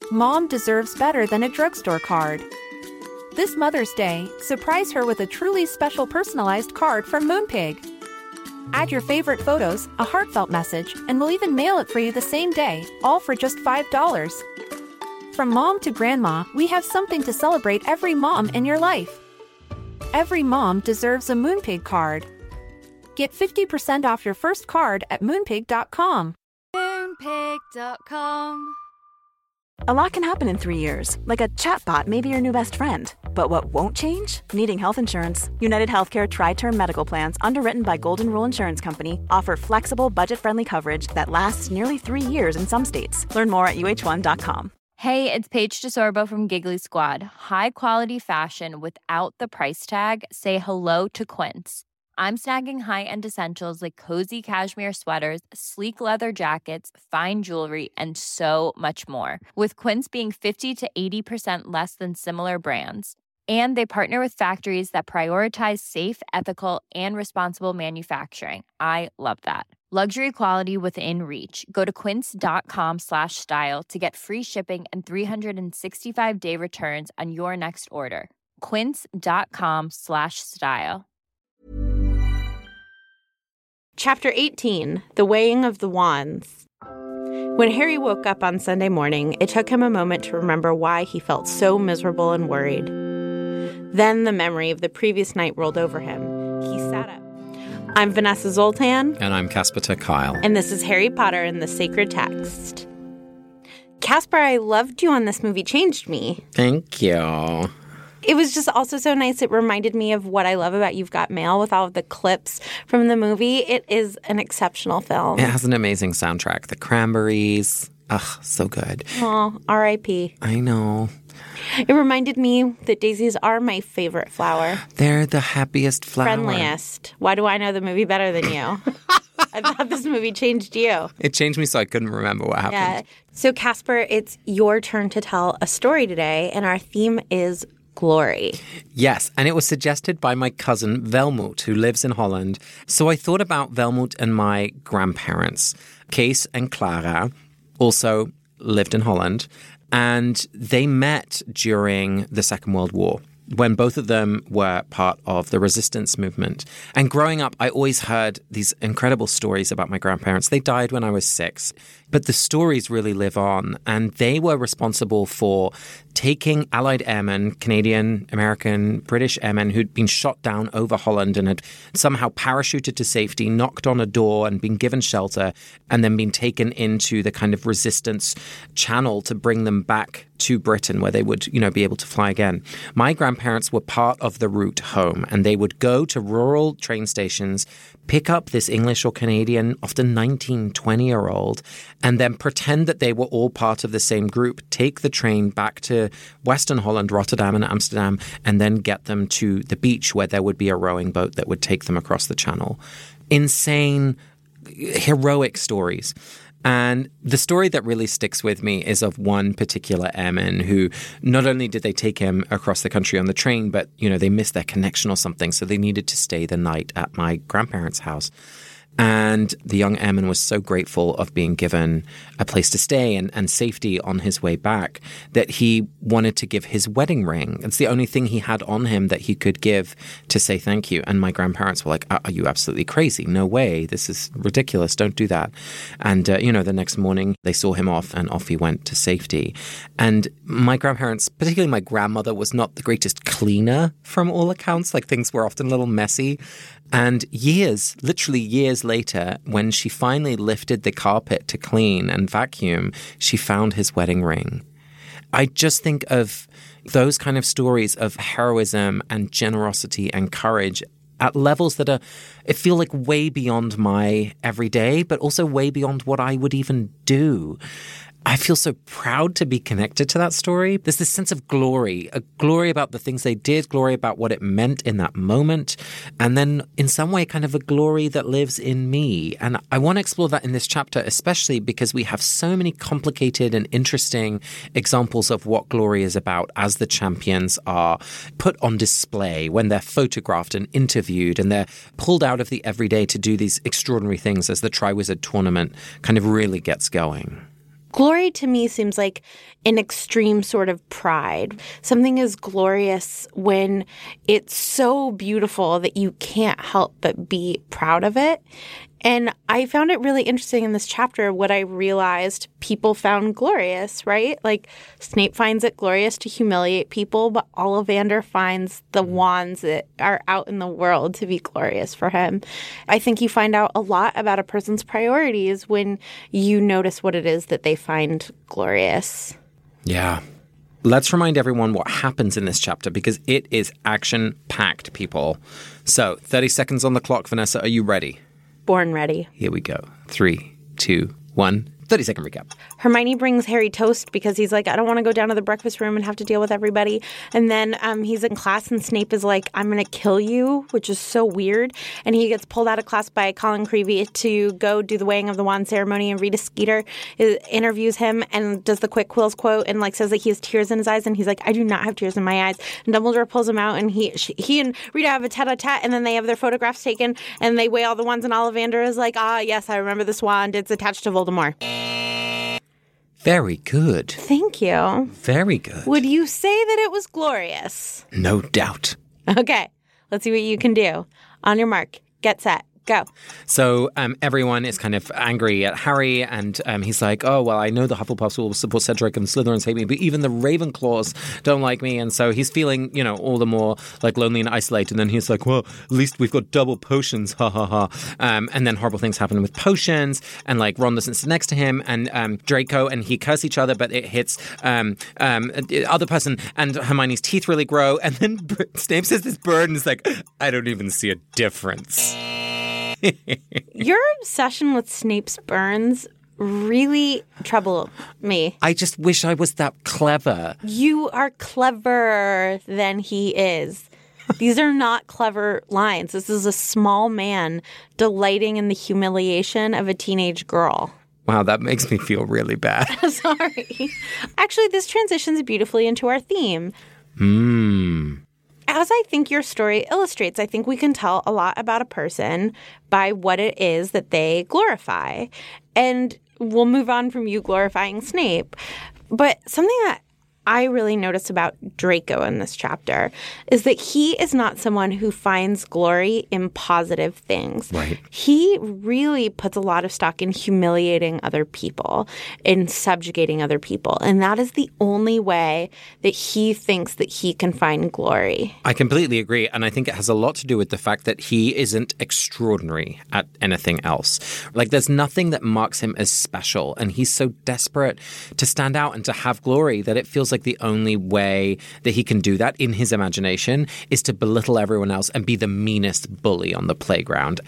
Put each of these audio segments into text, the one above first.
Mom deserves better than a drugstore card. This Mother's Day, surprise her with a truly special personalized card from Moonpig. Add your favorite photos, a heartfelt message, and we'll even mail it for you the same day, all for just $5. From mom to grandma, we have something to celebrate every mom in your life. Every mom deserves a Moonpig card. Get 50% off your first card at moonpig.com. Moonpig.com. A lot can happen in 3 years, like a chatbot may be your new best friend. But what won't change? Needing health insurance. United Healthcare Tri-Term Medical Plans, underwritten by Golden Rule Insurance Company, offer flexible, budget-friendly coverage that lasts nearly 3 years in some states. Learn more at uh1.com. Hey, it's Paige DeSorbo from Giggly Squad. High quality fashion without the price tag. Say hello to Quince. I'm snagging high-end essentials like cozy cashmere sweaters, sleek leather jackets, fine jewelry, and so much more. With Quince being 50 to 80% less than similar brands. And they partner with factories that prioritize safe, ethical, and responsible manufacturing. I love that. Luxury quality within reach. Go to quince.com/style to get free shipping and 365-day returns on your next order. Quince.com/style. Chapter 18, The Weighing of the Wands. When Harry woke up on Sunday morning, it took him a moment to remember why he felt so miserable and worried. Then the memory of the previous night rolled over him. He sat up. I'm Vanessa Zoltan. And I'm Casper ter Kuile. And this is Harry Potter and the Sacred Text. Casper, I loved you on This Movie Changed Me. Thank you. It was just also so nice. It reminded me of what I love about You've Got Mail with all of the clips from the movie. It is an exceptional film. It has an amazing soundtrack. The Cranberries. Ugh, so good. Oh, R.I.P. I know. It reminded me that daisies are my favorite flower. They're the happiest flower. Friendliest. Why do I know the movie better than you? I thought This Movie changed you. It changed me so I couldn't remember what happened. Yeah. So, Casper, it's your turn to tell a story today, and our theme is glory. Yes, and it was suggested by my cousin Velmoot, who lives in Holland. So I thought about Velmoot and my grandparents. Kees and Clara also lived in Holland, and they met during the Second World War, when both of them were part of the resistance movement. And growing up, I always heard these incredible stories about my grandparents. They died when I was 6, but the stories really live on. And they were responsible for taking Allied airmen, Canadian, American, British airmen who'd been shot down over Holland and had somehow parachuted to safety, knocked on a door and been given shelter, and then been taken into the kind of resistance channel to bring them back to Britain where they would, be able to fly again. My grandparents were part of the route home, and they would go to rural train stations, pick up this English or Canadian, often 19, 20-year-old, and then pretend that they were all part of the same group, take the train back to Western Holland, Rotterdam and Amsterdam, and then get them to the beach where there would be a rowing boat that would take them across the channel. Insane, heroic stories. And the story that really sticks with me is of one particular airman who not only did they take him across the country on the train, but, they missed their connection or something, so they needed to stay the night at my grandparents' house. And the young airman was so grateful of being given a place to stay and safety on his way back that he wanted to give his wedding ring. It's the only thing he had on him that he could give to say thank you. And my grandparents were like, are you absolutely crazy? No way. This is ridiculous. Don't do that. And, the next morning they saw him off and off he went to safety. And my grandparents, particularly my grandmother, was not the greatest cleaner from all accounts. Like, things were often a little messy. And literally years later, when she finally lifted the carpet to clean and vacuum, she found his wedding ring. I just think of those kind of stories of heroism and generosity and courage at levels that feel like way beyond my everyday, but also way beyond what I would even do. I feel so proud to be connected to that story. There's this sense of glory, a glory about the things they did, glory about what it meant in that moment, and then in some way kind of a glory that lives in me. And I want to explore that in this chapter, especially because we have so many complicated and interesting examples of what glory is about as the champions are put on display, when they're photographed and interviewed and they're pulled out of the everyday to do these extraordinary things as the Triwizard Tournament kind of really gets going. Glory to me seems like an extreme sort of pride. Something is glorious when it's so beautiful that you can't help but be proud of it. And I found it really interesting in this chapter what I realized people found glorious, right? Like Snape finds it glorious to humiliate people, but Ollivander finds the wands that are out in the world to be glorious for him. I think you find out a lot about a person's priorities when you notice what it is that they find glorious. Yeah. Let's remind everyone what happens in this chapter because it is action-packed, people. So, 30 seconds on the clock. Vanessa, are you ready? Born ready. Here we go. 3, 2, 1. 30-second recap. Hermione brings Harry toast because he's like, I don't want to go down to the breakfast room and have to deal with everybody. And then he's in class and Snape is like, I'm going to kill you, which is so weird. And he gets pulled out of class by Colin Creevey to go do the weighing of the wand ceremony. And Rita Skeeter interviews him and does the quick Quills quote and like says that he has tears in his eyes. And he's like, I do not have tears in my eyes. And Dumbledore pulls him out and he and Rita have a tete-a-tete and then they have their photographs taken and they weigh all the wands and Ollivander is like, yes, I remember this wand. It's attached to Voldemort. Very good. Thank you. Very good. Would you say that it was glorious? No doubt. Okay, let's see what you can do. On your mark, get set, go. So everyone is kind of angry at Harry, and he's like, oh, well, I know the Hufflepuffs will support Cedric and the Slytherins hate me, but even the Ravenclaws don't like me. And so he's feeling, all the more like lonely and isolated. And then he's like, well, at least we've got double potions, ha ha ha. And then horrible things happen with potions, and like Ron doesn't sit next to him, and Draco and he curse each other, but it hits the other person, and Hermione's teeth really grow. And then Snape says this bird, and it's like, I don't even see a difference. Your obsession with Snape's burns really trouble me. I just wish I was that clever. You are cleverer than he is. These are not clever lines. This is a small man delighting in the humiliation of a teenage girl. Wow, that makes me feel really bad. Sorry. Actually, this transitions beautifully into our theme. As I think your story illustrates, I think we can tell a lot about a person by what it is that they glorify. And we'll move on from you glorifying Snape. But something that I really noticed about Draco in this chapter is that he is not someone who finds glory in positive things. Right. He really puts a lot of stock in humiliating other people, in subjugating other people. And that is the only way that he thinks that he can find glory. I completely agree. And I think it has a lot to do with the fact that he isn't extraordinary at anything else. Like, there's nothing that marks him as special. And he's so desperate to stand out and to have glory that it feels like the only way that he can do that in his imagination is to belittle everyone else and be the meanest bully on the playground.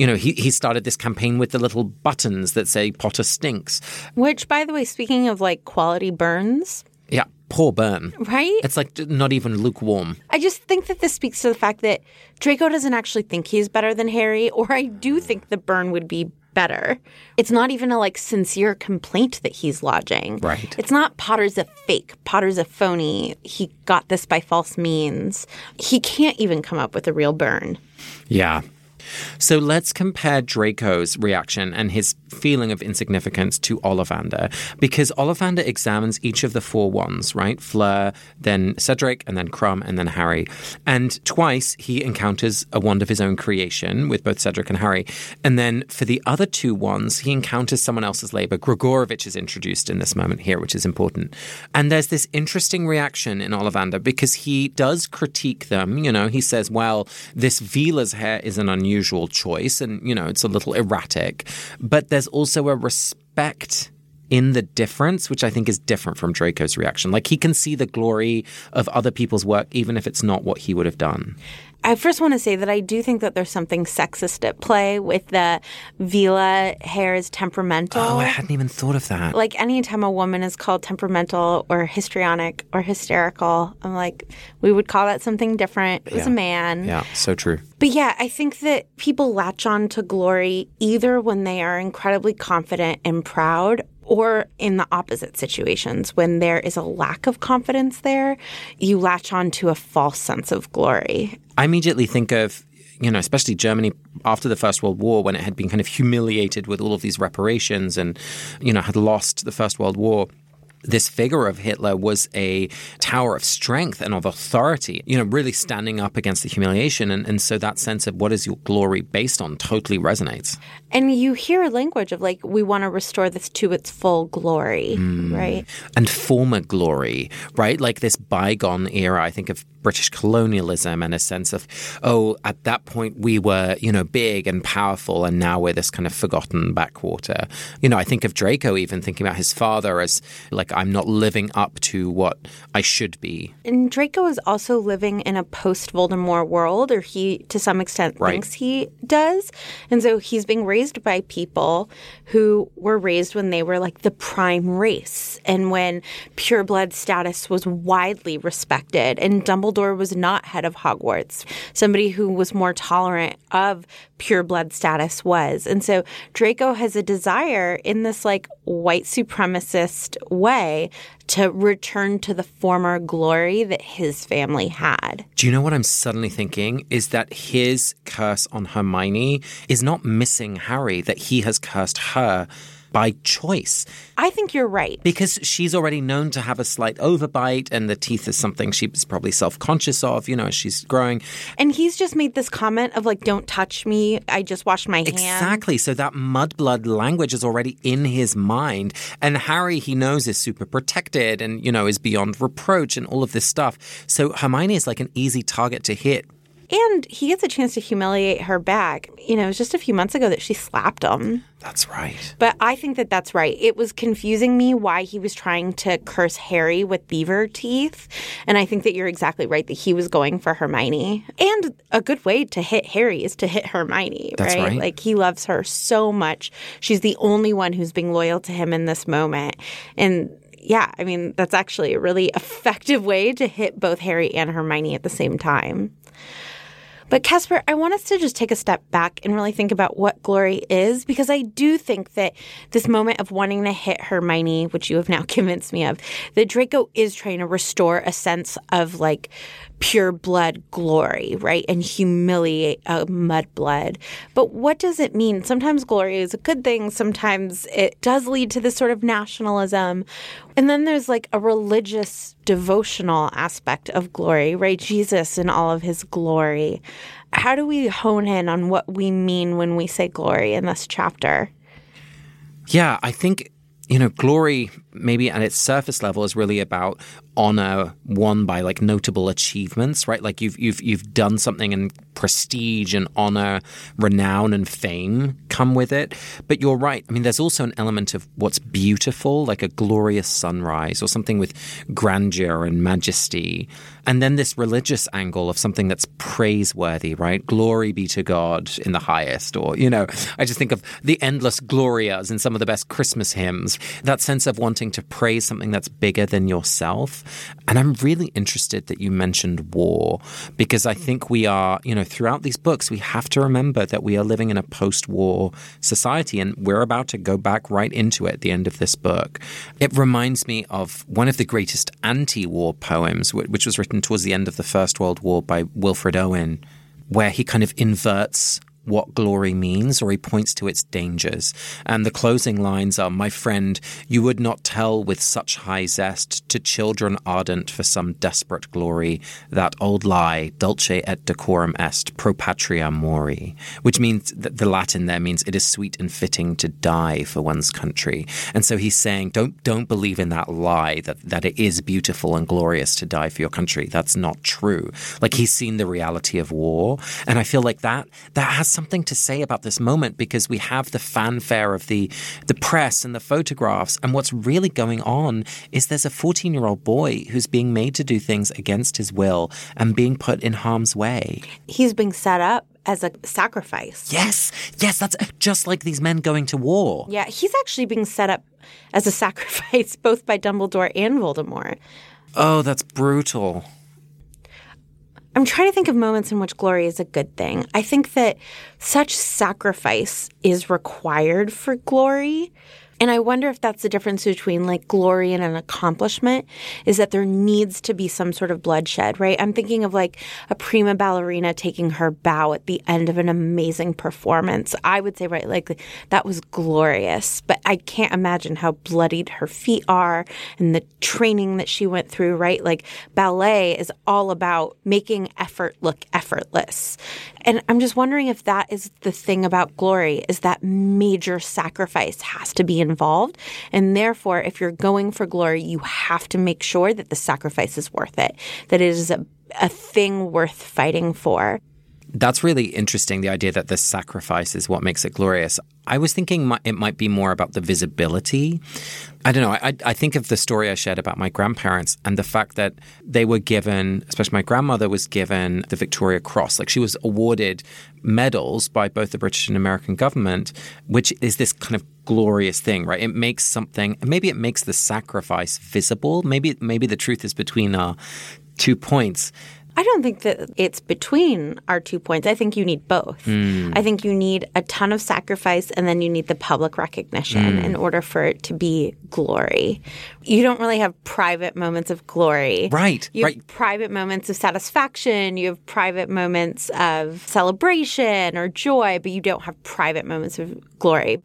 He started this campaign with the little buttons that say Potter stinks. Which, by the way, speaking of like quality burns. Yeah, poor burn. Right? It's like not even lukewarm. I just think that this speaks to the fact that Draco doesn't actually think he's better than Harry, or I do think the burn would be better. It's not even a sincere complaint that he's lodging. Right. It's not Potter's a fake. Potter's a phony. He got this by false means. He can't even come up with a real burn. Yeah. So let's compare Draco's reaction and his feeling of insignificance to Ollivander, because Ollivander examines each of the 4 wands, right? Fleur, then Cedric, and then Crumb, and then Harry. And twice he encounters a wand of his own creation with both Cedric and Harry. And then for the other 2 wands, he encounters someone else's labor. Gregorovitch is introduced in this moment here, which is important. And there's this interesting reaction in Ollivander because he does critique them. He says, well, this Veela's hair is an unusual choice and, it's a little erratic. But there's also a respect in the difference, which I think is different from Draco's reaction. Like, he can see the glory of other people's work, even if it's not what he would have done. I first want to say that I do think that there's something sexist at play with the Veela hair is temperamental. Oh, I hadn't even thought of that. Like, anytime a woman is called temperamental or histrionic or hysterical, I'm like, we would call that something different. It was a man. Yeah, so true. But yeah, I think that people latch on to glory either when they are incredibly confident and proud, or in the opposite situations, when there is a lack of confidence there, you latch on to a false sense of glory. I immediately think of, especially Germany after the First World War, when it had been kind of humiliated with all of these reparations and, had lost the First World War. This figure of Hitler was a tower of strength and of authority, really standing up against the humiliation. And so that sense of what is your glory based on totally resonates. And you hear language of like, we want to restore this to its full glory, right? And former glory, right? Like this bygone era, I think of British colonialism and a sense of, at that point we were, big and powerful, and now we're this kind of forgotten backwater. I think of Draco even thinking about his father as like, I'm not living up to what I should be. And Draco is also living in a post-Voldemort world, or he, to some extent, thinks he does. And so he's being raised by people who were raised when they were like the prime race and when pureblood status was widely respected. And Dumbledore was not head of Hogwarts. Somebody who was more tolerant of pureblood status was. And so Draco has a desire in this like white supremacist way to return to the former glory that his family had. Do you know what I'm suddenly thinking? Is that his curse on Hermione is not missing Harry, that he has cursed her by choice. I think you're right. Because she's already known to have a slight overbite, and the teeth is something she's probably self-conscious of, as she's growing. And he's just made this comment of like, don't touch me. I just washed my hands. Exactly. So that mudblood language is already in his mind. And Harry, he knows, is super protected and, is beyond reproach and all of this stuff. So Hermione is like an easy target to hit. And he gets a chance to humiliate her back. It was just a few months ago that she slapped him. That's right. But I think that that's right. It was confusing me why he was trying to curse Harry with beaver teeth. And I think that you're exactly right that he was going for Hermione. And a good way to hit Harry is to hit Hermione, that's right? Like, he loves her so much. She's the only one who's being loyal to him in this moment. And yeah, I mean, that's actually a really effective way to hit both Harry and Hermione at the same time. But Casper, I want us to just take a step back and really think about what glory is, because I do think that this moment of wanting to hit Hermione, which you have now convinced me of, that Draco is trying to restore a sense of like pure blood glory, right? And humiliate a mudblood. But what does it mean? Sometimes glory is a good thing. Sometimes it does lead to this sort of nationalism. And then there's like a religious devotional aspect of glory, right? Jesus in all of his glory. How do we hone in on what we mean when we say glory in this chapter? Yeah, I think, glory maybe at its surface level is really about honor won by like notable achievements, right? Like you've done something and prestige and honor, renown and fame come with it. But you're right. I mean, there's also an element of what's beautiful, like a glorious sunrise or something with grandeur and majesty. And then this religious angle of something that's praiseworthy, right? Glory be to God in the highest. Or, I just think of the endless glorias in some of the best Christmas hymns, that sense of wanting to praise something that's bigger than yourself. And I'm really interested that you mentioned war, because I think we are, throughout these books, we have to remember that we are living in a post-war society, and we're about to go back right into it at the end of this book. It reminds me of one of the greatest anti-war poems, which was written towards the end of the First World War by Wilfred Owen, where he kind of inverts what glory means, or he points to its dangers. And the closing lines are, "My friend, you would not tell with such high zest to children ardent for some desperate glory that old lie, dulce et decorum est, pro patria mori," which means, the Latin there means it is sweet and fitting to die for one's country. And so he's saying, don't believe in that lie that it is beautiful and glorious to die for your country. That's not true. Like, he's seen the reality of war. And I feel like that has something to say about this moment, because we have the fanfare of the press and the photographs, and what's really going on is there's a 14-year-old boy who's being made to do things against his will and being put in harm's way. He's being set up as a sacrifice. Yes, that's just like these men going to war. Yeah, he's actually being set up as a sacrifice both by Dumbledore and Voldemort. Oh, that's brutal. I'm trying to think of moments in which glory is a good thing. I think that such sacrifice is required for glory. And I wonder if that's the difference between like glory and an accomplishment, is that there needs to be some sort of bloodshed, right? I'm thinking of like a prima ballerina taking her bow at the end of an amazing performance. I would say, right, like that was glorious, but I can't imagine how bloodied her feet are and the training that she went through, right? Like ballet is all about making effort look effortless. And I'm just wondering if that is the thing about glory, is that major sacrifice has to be involved. And therefore, if you're going for glory, you have to make sure that the sacrifice is worth it, that it is a thing worth fighting for. That's really interesting, the idea that the sacrifice is what makes it glorious. I was thinking it might be more about the visibility. I don't know. I think of the story I shared about my grandparents and the fact that they were given, especially my grandmother was given the Victoria Cross. Like she was awarded medals by both the British and American government, which is this kind of glorious thing, right? It makes something, maybe it makes the sacrifice visible. Maybe the truth is between our 2 points. I don't think that it's between our 2 points. I think you need both. I think you need a ton of sacrifice and then you need the public recognition in order for it to be glory. You don't really have private moments of glory. Right. You have private moments of satisfaction. You have private moments of celebration or joy, but you don't have private moments of glory.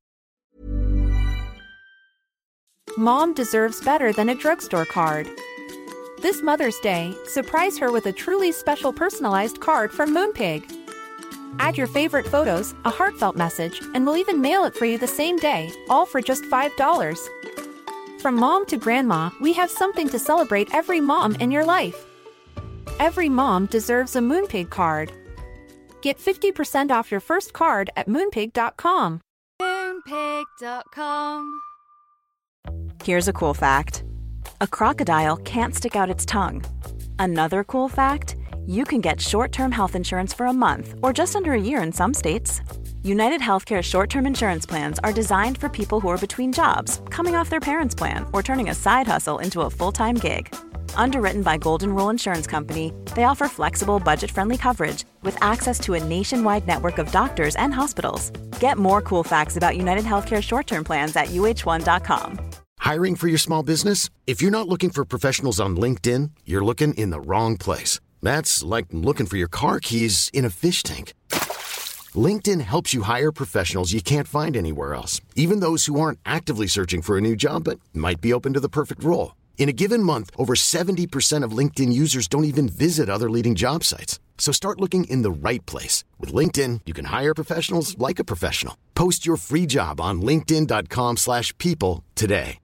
Mom deserves better than a drugstore card. This Mother's Day, surprise her with a truly special personalized card from Moonpig. Add your favorite photos, a heartfelt message, and we'll even mail it for you the same day, all for just $5. From mom to grandma, we have something to celebrate every mom in your life. Every mom deserves a Moonpig card. Get 50% off your first card at moonpig.com. Moonpig.com. Here's a cool fact. A crocodile can't stick out its tongue. Another cool fact, you can get short-term health insurance for a month or just under a year in some states. United Healthcare short-term insurance plans are designed for people who are between jobs, coming off their parents' plan, or turning a side hustle into a full-time gig. Underwritten by Golden Rule Insurance Company, they offer flexible, budget-friendly coverage with access to a nationwide network of doctors and hospitals. Get more cool facts about United Healthcare short-term plans at uh1.com. Hiring for your small business? If you're not looking for professionals on LinkedIn, you're looking in the wrong place. That's like looking for your car keys in a fish tank. LinkedIn helps you hire professionals you can't find anywhere else, even those who aren't actively searching for a new job but might be open to the perfect role. In a given month, over 70% of LinkedIn users don't even visit other leading job sites. So start looking in the right place. With LinkedIn, you can hire professionals like a professional. Post your free job on linkedin.com/people today.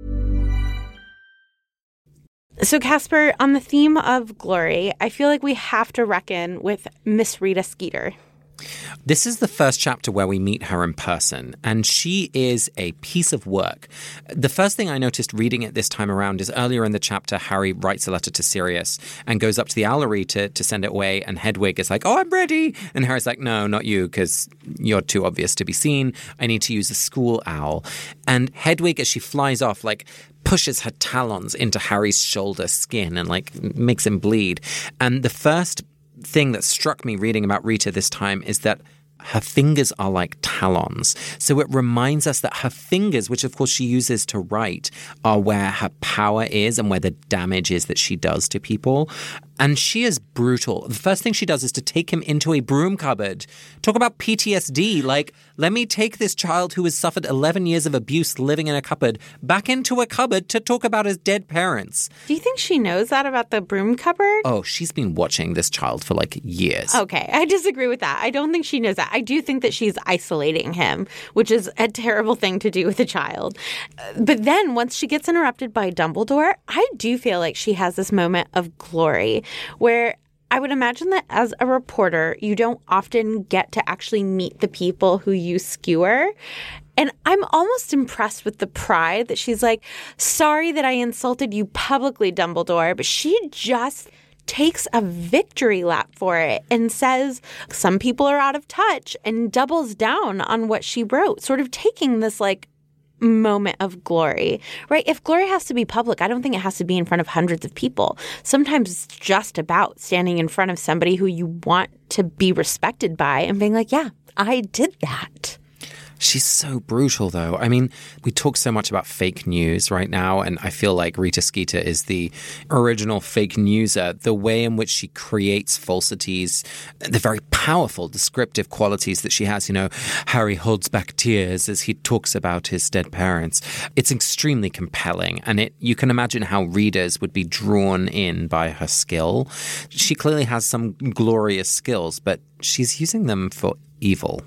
So, Casper, on the theme of glory, I feel like we have to reckon with Miss Rita Skeeter. This is the first chapter where we meet her in person, and she is a piece of work. The first thing I noticed reading it this time around is earlier in the chapter, Harry writes a letter to Sirius and goes up to the Owlery to send it away, and Hedwig is like, "Oh, I'm ready." And Harry's like, "No, not you, because you're too obvious to be seen. I need to use a school owl." And Hedwig, as she flies off, like, pushes her talons into Harry's shoulder skin and, like, makes him bleed. And the first thing that struck me reading about Rita this time is that her fingers are like talons. So it reminds us that her fingers, which of course she uses to write, are where her power is and where the damage is that she does to people. And she is brutal. The first thing she does is to take him into a broom cupboard. Talk about PTSD. Like, let me take this child who has suffered 11 years of abuse living in a cupboard back into a cupboard to talk about his dead parents. Do you think she knows that about the broom cupboard? Oh, she's been watching this child for like years. Okay, I disagree with that. I don't think she knows that. I do think that she's isolating him, which is a terrible thing to do with a child. But then once she gets interrupted by Dumbledore, I do feel like she has this moment of glory where I would imagine that as a reporter, you don't often get to actually meet the people who you skewer. And I'm almost impressed with the pride that she's like, "Sorry that I insulted you publicly, Dumbledore," but she just takes a victory lap for it and says some people are out of touch and doubles down on what she wrote, sort of taking this like moment of glory, right? If glory has to be public, I don't think it has to be in front of hundreds of people. Sometimes it's just about standing in front of somebody who you want to be respected by and being like, yeah, I did that. She's so brutal, though. I mean, we talk so much about fake news right now, and I feel like Rita Skeeter is the original fake newser. The way in which she creates falsities, the very powerful descriptive qualities that she has. Harry holds back tears as he talks about his dead parents. It's extremely compelling, and you can imagine how readers would be drawn in by her skill. She clearly has some glorious skills, but she's using them for evil.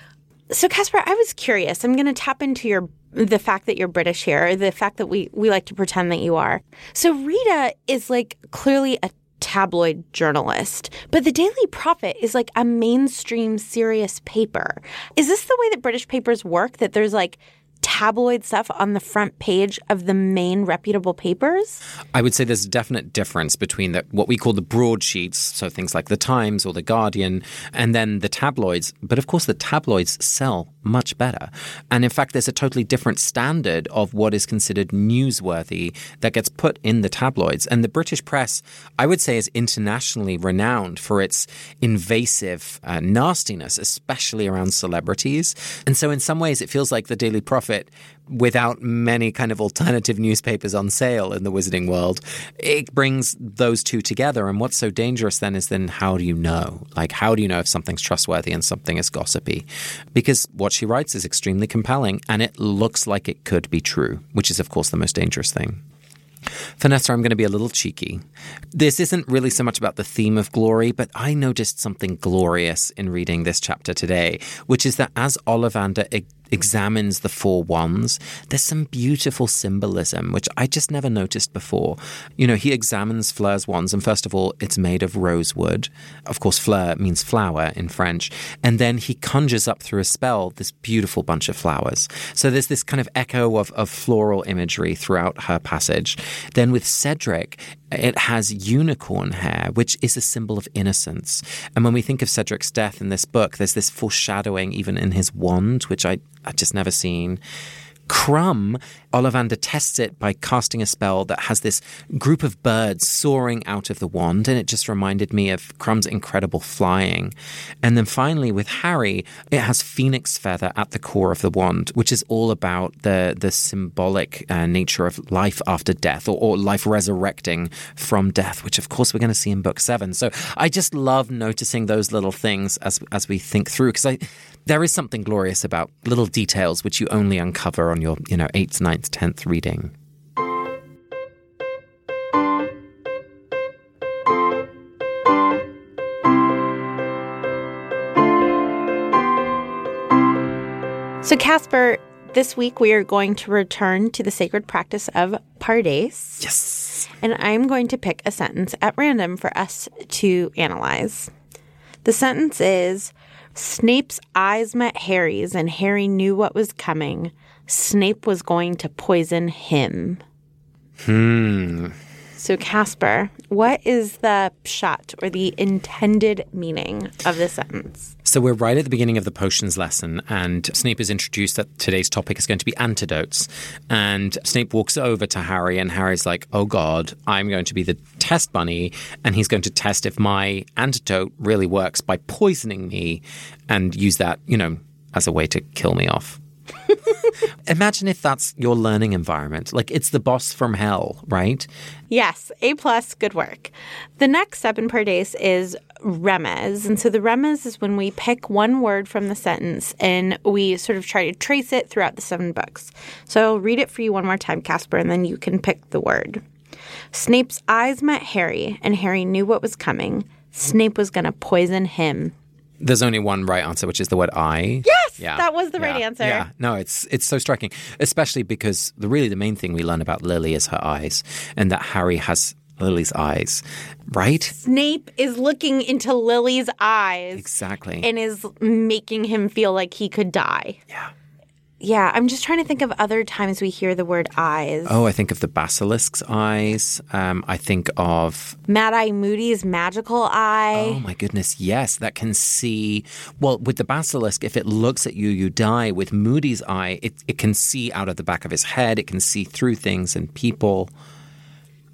So, Casper, I was curious. I'm going to tap into the fact that you're British here, or the fact that we like to pretend that you are. So Rita is clearly a tabloid journalist, but the Daily Prophet is a mainstream serious paper. Is this the way that British papers work, that there's tabloid stuff on the front page of the main reputable papers? I would say there's a definite difference between what we call the broadsheets, so things like The Times or The Guardian, and then the tabloids. But of course, the tabloids sell much better. And in fact, there's a totally different standard of what is considered newsworthy that gets put in the tabloids. And the British press, I would say, is internationally renowned for its invasive nastiness, especially around celebrities. And so in some ways, it feels like the Daily Prophet, without many kind of alternative newspapers on sale in the wizarding world, it brings those two together. And what's so dangerous then is how do you know? How do you know if something's trustworthy and something is gossipy? Because what she writes is extremely compelling and it looks like it could be true, which is, of course, the most dangerous thing. Vanessa, I'm going to be a little cheeky. This isn't really so much about the theme of glory, but I noticed something glorious in reading this chapter today, which is that as Ollivander examines the four wands, there's some beautiful symbolism, which I just never noticed before. He examines Fleur's wands, and first of all, it's made of rosewood. Of course, fleur means flower in French. And then he conjures up through a spell this beautiful bunch of flowers. So there's this kind of echo of floral imagery throughout her passage. Then with Cedric, it has unicorn hair, which is a symbol of innocence. And when we think of Cedric's death in this book, there's this foreshadowing even in his wand, which I just never seen. Crumb, Ollivander tests it by casting a spell that has this group of birds soaring out of the wand, and it just reminded me of Crumb's incredible flying. And then finally, with Harry, it has phoenix feather at the core of the wand, which is all about the symbolic nature of life after death, or life resurrecting from death, which of course we're going to see in Book 7. So I just love noticing those little things as we think through, because there is something glorious about little details which you only uncover on your 8th, 9th, 10th reading. So, Casper, this week we are going to return to the sacred practice of Pardes. Yes. And I'm going to pick a sentence at random for us to analyze. The sentence is, Snape's eyes met Harry's, and Harry knew what was coming. Snape was going to poison him. So, Casper, what is the pshat, or the intended meaning of this sentence? So we're right at the beginning of the potions lesson, and Snape has introduced that today's topic is going to be antidotes. And Snape walks over to Harry, and Harry's like, oh God, I'm going to be the test bunny, and he's going to test if my antidote really works by poisoning me and use that, as a way to kill me off. Imagine if that's your learning environment. It's the boss from hell, right? Yes, A+, good work. The next step in Pardes is remez. And so the remez is when we pick one word from the sentence and we sort of try to trace it throughout the 7 books. So I'll read it for you one more time, Casper, and then you can pick the word. Snape's eyes met Harry, and Harry knew what was coming. Snape was going to poison him. There's only one right answer, which is the word eye. Yes, that was the right answer. Yeah, no, it's so striking, especially because the main thing we learn about Lily is her eyes, and that Harry has Lily's eyes, right? Snape is looking into Lily's eyes. Exactly. And is making him feel like he could die. Yeah. Yeah, I'm just trying to think of other times we hear the word eyes. Oh, I think of the basilisk's eyes. I think of Mad-Eye Moody's magical eye. Oh, my goodness, yes. That can see. Well, with the basilisk, if it looks at you, you die. With Moody's eye, it can see out of the back of his head. It can see through things and people.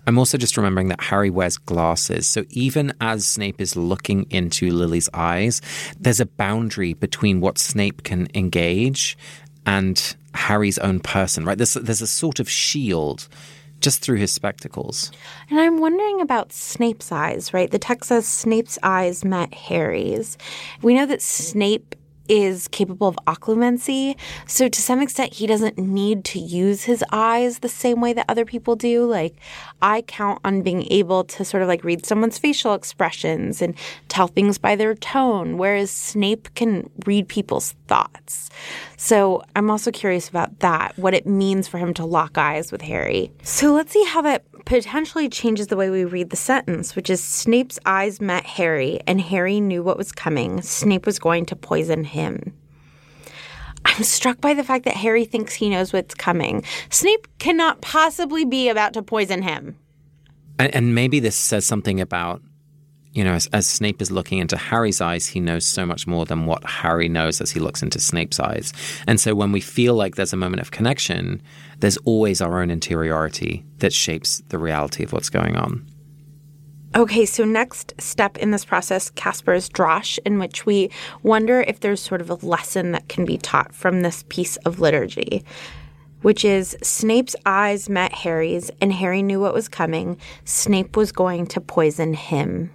I'm also just remembering that Harry wears glasses. So even as Snape is looking into Lily's eyes, there's a boundary between what Snape can engage and Harry's own person, right? There's a sort of shield just through his spectacles. And I'm wondering about Snape's eyes, right? The text says Snape's eyes met Harry's. We know that Snape is capable of occlumency. So to some extent, he doesn't need to use his eyes the same way that other people do. Like, I count on being able to sort of like read someone's facial expressions and tell things by their tone, whereas Snape can read people's thoughts. So I'm also curious about that, what it means for him to lock eyes with Harry. So let's see how that potentially changes the way we read the sentence, which is Snape's eyes met Harry, and Harry knew what was coming. Snape was going to poison him. I'm struck by the fact that Harry thinks he knows what's coming. Snape cannot possibly be about to poison him. And maybe this says something about, you know, as Snape is looking into Harry's eyes, he knows so much more than what Harry knows as he looks into Snape's eyes. And so when we feel like there's a moment of connection, there's always our own interiority that shapes the reality of what's going on. Okay, so next step in this process, Casper's Drosh, in which we wonder if there's sort of a lesson that can be taught from this piece of liturgy, which is Snape's eyes met Harry's, and Harry knew what was coming. Snape was going to poison him.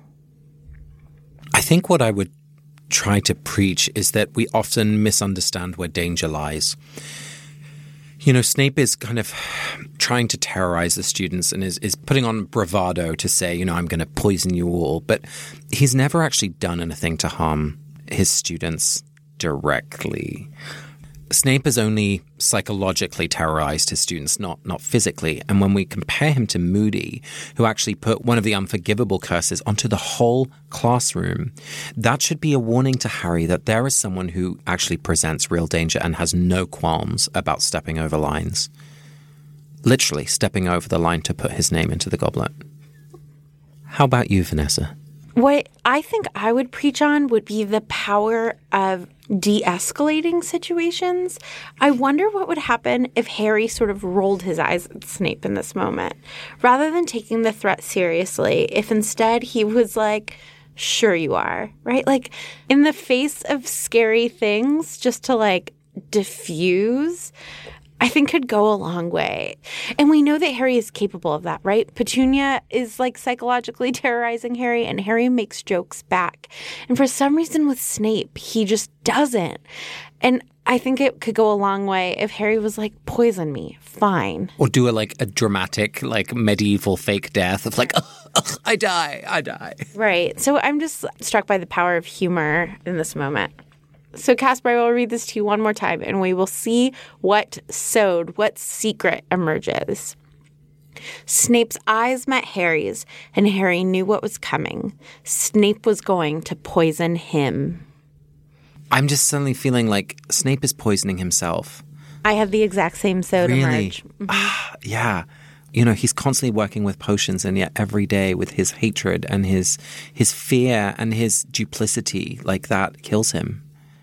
I think what I would try to preach is that we often misunderstand where danger lies. You know, Snape is kind of trying to terrorize the students and is putting on bravado to say, you know, I'm going to poison you all. But he's never actually done anything to harm his students directly. Snape has only psychologically terrorized his students, not physically. And when we compare him to Moody, who actually put one of the unforgivable curses onto the whole classroom, that should be a warning to Harry that there is someone who actually presents real danger and has no qualms about stepping over lines. Literally stepping over the line to put his name into the goblet. How about you, Vanessa? What I think I would preach on would be the power of de-escalating situations. I wonder what would happen if Harry sort of rolled his eyes at Snape in this moment. Rather than taking the threat seriously, if instead he was like, sure you are, right? Like, in the face of scary things, just to like diffuse, I think could go a long way. And we know that Harry is capable of that, right? Petunia is like psychologically terrorizing Harry, and Harry makes jokes back. And for some reason with Snape, he just doesn't. And I think it could go a long way if Harry was like, poison me, fine. Or do a dramatic, like medieval fake death of like, I die. Right. So I'm just struck by the power of humor in this moment. So, Casper, I will read this to you one more time, and we will see what secret emerges. Snape's eyes met Harry's, and Harry knew what was coming. Snape was going to poison him. I'm just suddenly feeling like Snape is poisoning himself. I have the exact same sode emerge. Mm-hmm. Yeah. You know, he's constantly working with potions, and yet every day with his hatred and his fear and his duplicity, like that kills him.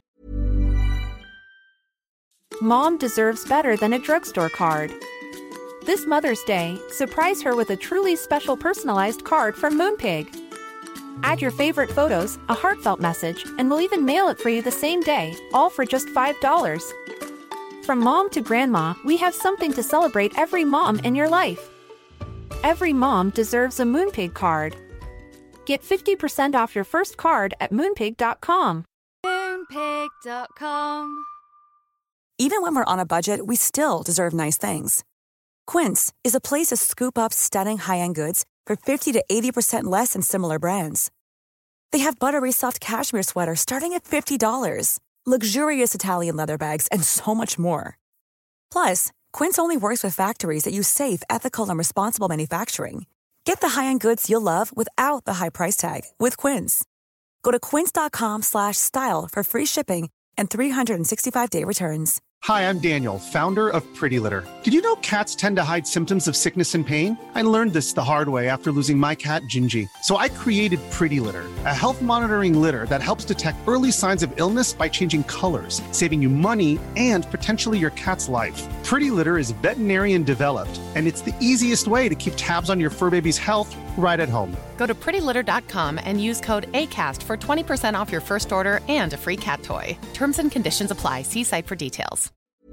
Mom deserves better than a drugstore card. This Mother's Day, surprise her with a truly special personalized card from Moonpig. Add your favorite photos, a heartfelt message, and we'll even mail it for you the same day, all for just $5. From mom to grandma, we have something to celebrate every mom in your life. Every mom deserves a Moonpig card. Get 50% off your first card at Moonpig.com. Moonpig.com. Even when we're on a budget, we still deserve nice things. Quince is a place to scoop up stunning high-end goods for 50 to 80% less than similar brands. They have buttery soft cashmere sweaters starting at $50, luxurious Italian leather bags, and so much more. Plus, Quince only works with factories that use safe, ethical, and responsible manufacturing. Get the high-end goods you'll love without the high price tag with Quince. Go to quince.com/style for free shipping and 365-day returns. Hi, I'm Daniel, founder of Pretty Litter. Did you know cats tend to hide symptoms of sickness and pain? I learned this the hard way after losing my cat, Gingy. So I created Pretty Litter, a health monitoring litter that helps detect early signs of illness by changing colors, saving you money and potentially your cat's life. Pretty Litter is veterinarian developed, and it's the easiest way to keep tabs on your fur baby's health right at home. Go to prettylitter.com and use code ACAST for 20% off your first order and a free cat toy. Terms and conditions apply. See site for details.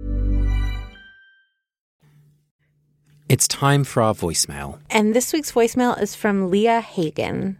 It's time for our voicemail. And this week's voicemail is from Leah Hagen.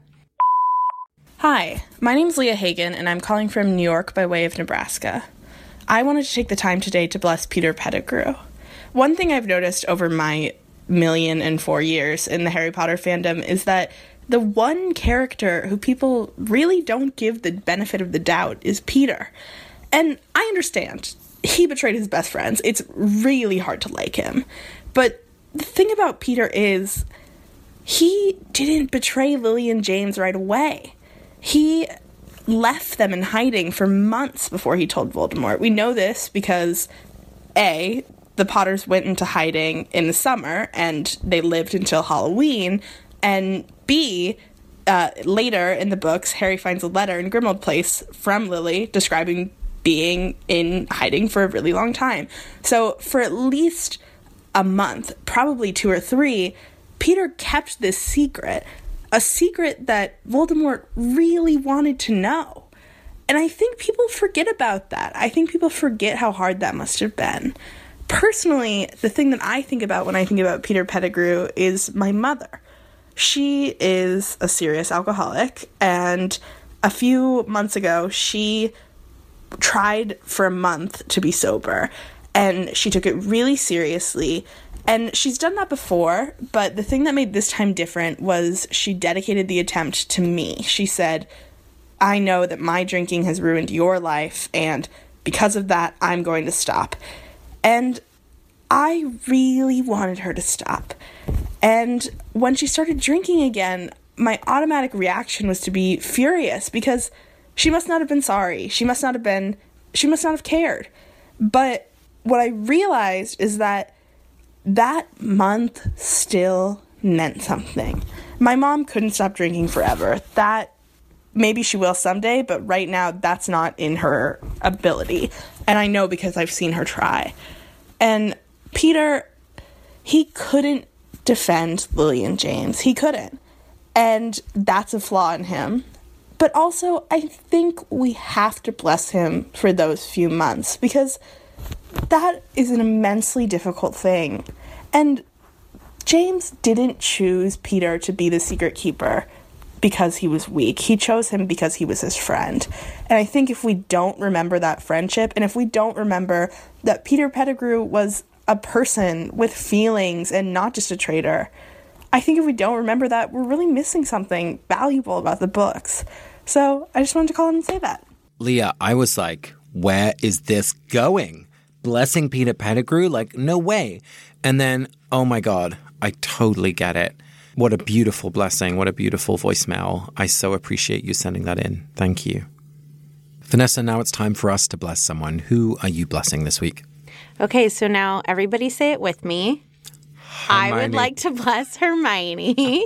Hi, my name's Leah Hagen, and I'm calling from New York by way of Nebraska. I wanted to take the time today to bless Peter Pettigrew. One thing I've noticed over my 1,004 years in the Harry Potter fandom is that the one character who people really don't give the benefit of the doubt is Peter. And I understand. He betrayed his best friends. It's really hard to like him. But the thing about Peter is he didn't betray Lily and James right away. He left them in hiding for months before he told Voldemort. We know this because, A, the Potters went into hiding in the summer and they lived until Halloween, and B, later in the books, Harry finds a letter in Grimmauld Place from Lily describing being in hiding for a really long time. So for at least a month, probably 2 or 3, Peter kept this secret, a secret that Voldemort really wanted to know. And I think people forget about that. I think people forget how hard that must have been. Personally, the thing that I think about when I think about Peter Pettigrew is my mother. She is a serious alcoholic, and a few months ago, she tried for a month to be sober, and she took it really seriously. And she's done that before, but the thing that made this time different was she dedicated the attempt to me. She said, I know that my drinking has ruined your life, and because of that, I'm going to stop. And I really wanted her to stop. And when she started drinking again, my automatic reaction was to be furious because she must not have been sorry. She must not have cared. But what I realized is that month still meant something. My mom couldn't stop drinking forever. That maybe she will someday, but right now that's not in her ability. And I know because I've seen her try. And Peter, he couldn't defend Lily and James. He couldn't. And that's a flaw in him. But also, I think we have to bless him for those few months because that is an immensely difficult thing. And James didn't choose Peter to be the secret keeper because he was weak. He chose him because he was his friend. And I think if we don't remember that friendship, and if we don't remember that Peter Pettigrew was a person with feelings and not just a traitor, I think if we don't remember that, we're really missing something valuable about the books. So I just wanted to call in and say that. Leah, I was like, where is this going? Blessing Peter Pettigrew? Like, no way. And then, oh my God, I totally get it. What a beautiful blessing. What a beautiful voicemail. I so appreciate you sending that in. Thank you. Vanessa, now it's time for us to bless someone. Who are you blessing this week? Okay, so now everybody say it with me. Hermione. I would like to bless Hermione.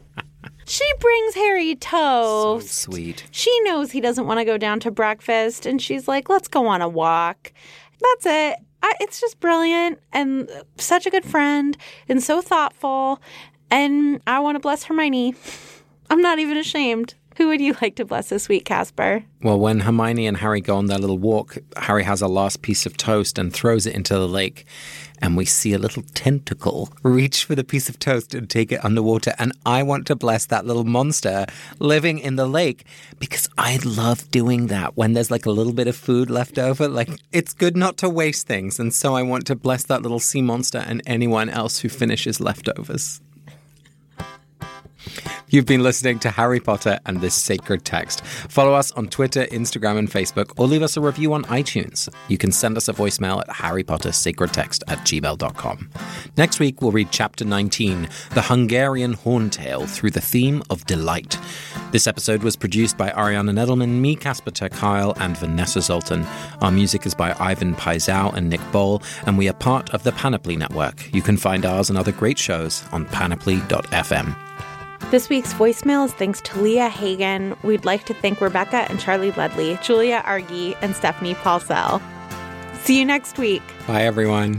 She brings Harry toast. So sweet. She knows he doesn't want to go down to breakfast, and she's like, let's go on a walk. That's it. It's just brilliant and such a good friend and so thoughtful. And I want to bless Hermione. I'm not even ashamed. Who would you like to bless this week, Casper? Well, when Hermione and Harry go on their little walk, Harry has a last piece of toast and throws it into the lake. And we see a little tentacle reach for the piece of toast and take it underwater. And I want to bless that little monster living in the lake because I love doing that when there's like a little bit of food left over. Like, it's good not to waste things. And so I want to bless that little sea monster and anyone else who finishes leftovers. If You've been listening to Harry Potter and This Sacred Text. Follow us on Twitter, Instagram, and Facebook, or leave us a review on iTunes. You can send us a voicemail at harrypottersacredtext@gmail.com. Next week, we'll read Chapter 19, The Hungarian Horn Tale Through the Theme of Delight. This episode was produced by Ariana Nedelman, me, Casper ter Kuile, and Vanessa Zoltan. Our music is by Ivan Paisau and Nick Boll, and we are part of the Panoply Network. You can find ours and other great shows on panoply.fm. This week's voicemail is thanks to Leah Hagen. We'd like to thank Rebecca and Charlie Ledley, Julia Argy, and Stephanie Paulsell. See you next week. Bye, everyone.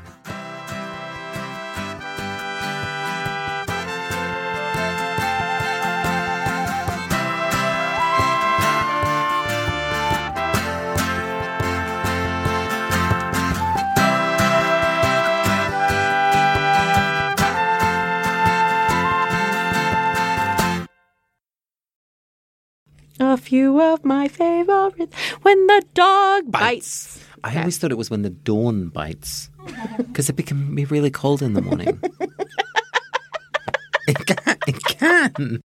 A few of my favorites. When the dog bites. I always thought it was when the dawn bites. Because it can be really cold in the morning. It can.